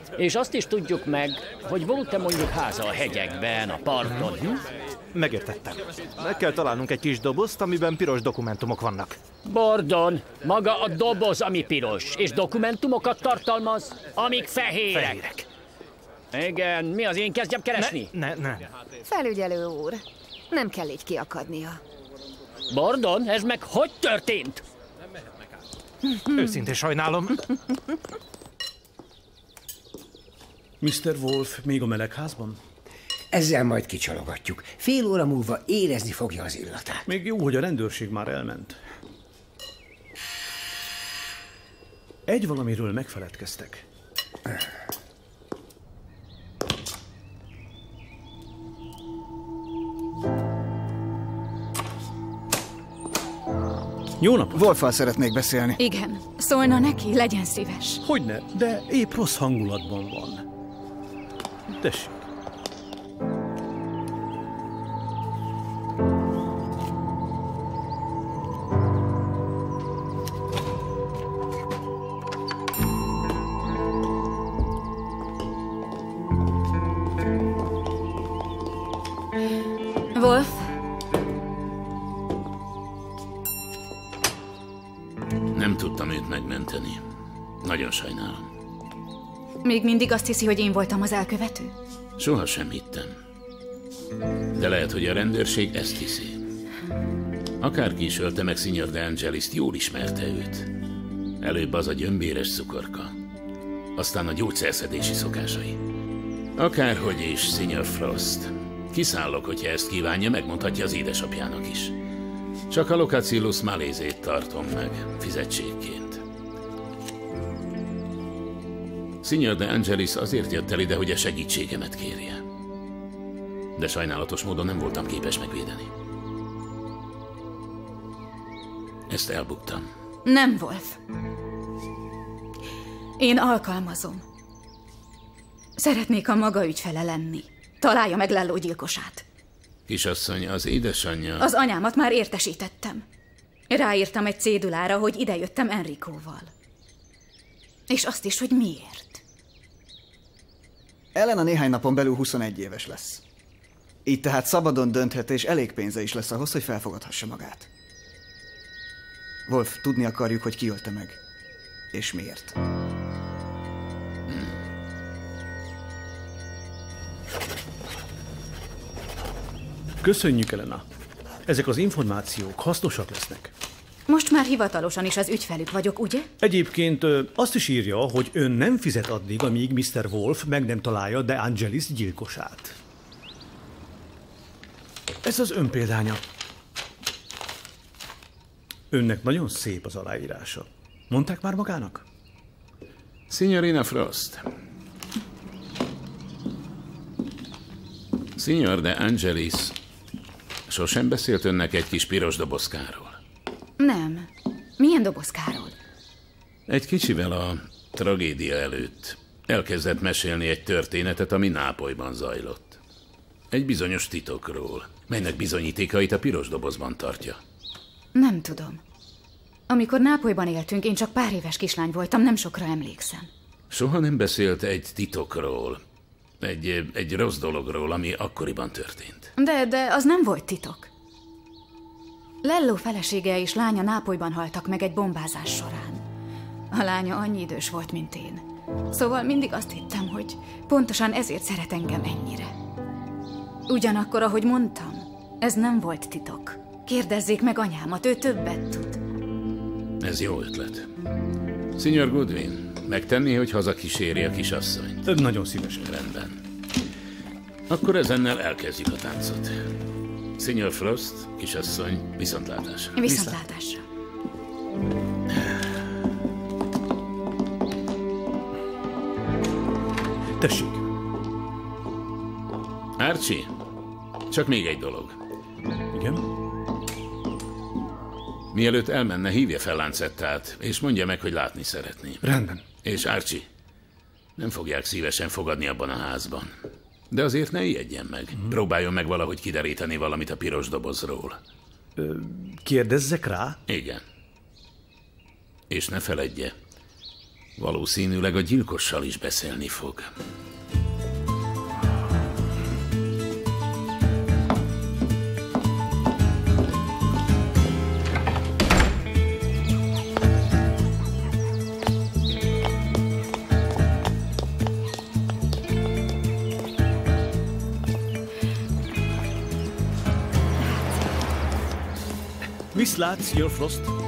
És azt is tudjuk meg, hogy volt-e mondjuk háza a hegyekben, a parton. Megértettem. Meg kell találnunk egy kis dobozt, amiben piros dokumentumok vannak. Bordon, maga a doboz, ami piros, és dokumentumokat tartalmaz, amik fehérek. Fehérek. Igen, mi az, én kezdjem keresni? Ne. Felügyelő úr, nem kell így kiakadnia. Bordon, ez meg hogy történt? Őszintén sajnálom. Mr. Wolf még a melegházban? Ezzel majd kicsalogatjuk. Fél óra múlva érezni fogja az illatát. Még jó, hogy a rendőrség már elment. Egy valamiről megfeledkeztek. Jó napot! Wolffal szeretnék beszélni. Igen, szólna neki, legyen szíves. Hogyne, de épp rossz hangulatban van. Tessék. Wolf? Nem tudtam őt megmenteni. Nagyon sajnálom. Még mindig azt hiszi, hogy én voltam az elkövető? Soha sem hittem. De lehet, hogy a rendőrség ezt hiszi. Akárki is ölte meg Signor De Angelis-t, jól ismerte őt. Előbb az a gyömbéres cukorka, aztán a gyógyszerszedési szokásai. Akárhogy is, Signor Frost. Kiszállok, hogyha ezt kívánja, megmondhatja az édesapjának is. Csak a Locatillus malézét tartom meg, fizetségként. Signor De Angelis azért jött el ide, hogy a segítségemet kérje. De sajnálatos módon nem voltam képes megvédeni. Ezt elbuktam. Nem, Wolf. Én alkalmazom. Szeretnék a maga ügyfele lenni. Találja meg Lello gyilkosát. Kisasszony, az édesanyja... Az anyámat már értesítettem. Ráírtam egy cédulára, hogy idejöttem Enricóval. És azt is, hogy miért. Elena néhány napon belül 21 éves lesz. Így tehát szabadon dönthet, és elég pénze is lesz ahhoz, hogy felfogadhassa magát. Wolf, tudni akarjuk, hogy ki ölte meg. És miért. Köszönjük, Elena. Ezek az információk hasznosak lesznek. Most már hivatalosan is az ügyfelük vagyok, ugye? Egyébként azt is írja, hogy ön nem fizet addig, amíg Mr. Wolf meg nem találja De Angelis gyilkosát. Ez az ön példánya. Önnek nagyon szép az aláírása. Mondták már magának? Signorina Frost. Signor De Angelis sosem beszélt önnek egy kis piros dobozkáról? Nem. Milyen dobozkáról? Egy kicsivel a tragédia előtt elkezdett mesélni egy történetet, ami Nápolyban zajlott. Egy bizonyos titokról, melynek bizonyítékait a piros dobozban tartja. Nem tudom. Amikor Nápolyban éltünk, én csak pár éves kislány voltam, nem sokra emlékszem. Soha nem beszélt egy titokról, egy rossz dologról, ami akkoriban történt. De az nem volt titok. Lello felesége és lánya Nápolyban haltak meg egy bombázás során. A lánya annyi idős volt, mint én. Szóval mindig azt hittem, hogy pontosan ezért szeret engem ennyire. Ugyanakkor, ahogy mondtam, ez nem volt titok. Kérdezzék meg anyámat, ő többet tud. Ez jó ötlet. Signor Goodwin, megtenné, hogy hazakíséri a kisasszonyt? Több nagyon szívesen. Rendben. Akkor ezennel elkezdjük a táncot. Signor Frost, kisasszony, viszontlátásra. Viszontlátásra. Tessék. Archie, csak még egy dolog. Igen? Mielőtt elmenne, hívja fel Lancettát, és mondja meg, hogy látni szeretné. Rendben. És Archie, nem fogják szívesen fogadni abban a házban. De azért ne ijedjen meg. Próbáljon meg valahogy kideríteni valamit a piros dobozról. Kérdezzek rá? Igen. És ne feledje, Valószínűleg a gyilkossal is beszélni fog. Viszlát, Sr. Frost.